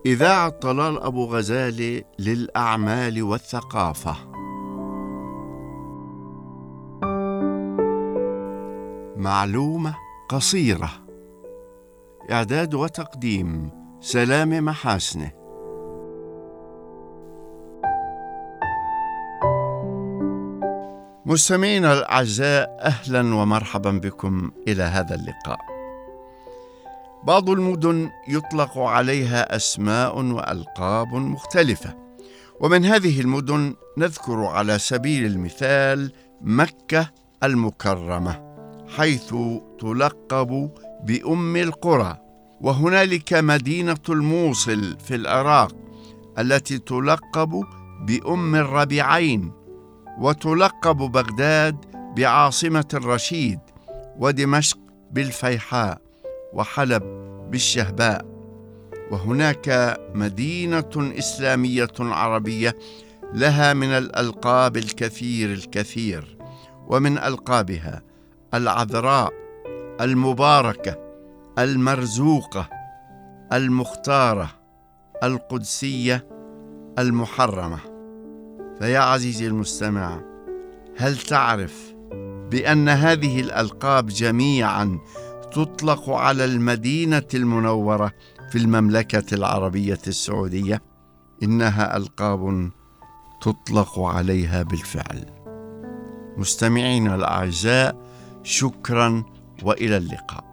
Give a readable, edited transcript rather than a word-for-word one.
إذاعة طلال أبو غزالة للأعمال والثقافة. معلومة قصيرة. إعداد وتقديم سلام محاسنه. مستمعينا الأعزاء، أهلا ومرحبا بكم إلى هذا اللقاء. بعض المدن يطلق عليها أسماء وألقاب مختلفة، ومن هذه المدن نذكر على سبيل المثال مكة المكرمة، حيث تلقب بأم القرى، وهنالك مدينة الموصل في العراق التي تلقب بأم الربيعين، وتلقب بغداد بعاصمة الرشيد، ودمشق بالفيحاء، وحلب بالشهباء. وهناك مدينة إسلامية عربية لها من الألقاب الكثير، ومن ألقابها العذراء، المباركة، المرزوقة، المختارة، القدسية، المحرمة. فيا عزيزي المستمع، هل تعرف بأن هذه الألقاب جميعا تطلق على المدينة المنورة في المملكة العربية السعودية؟ إنها ألقاب تطلق عليها بالفعل. مستمعينا الأعزاء، شكرا وإلى اللقاء.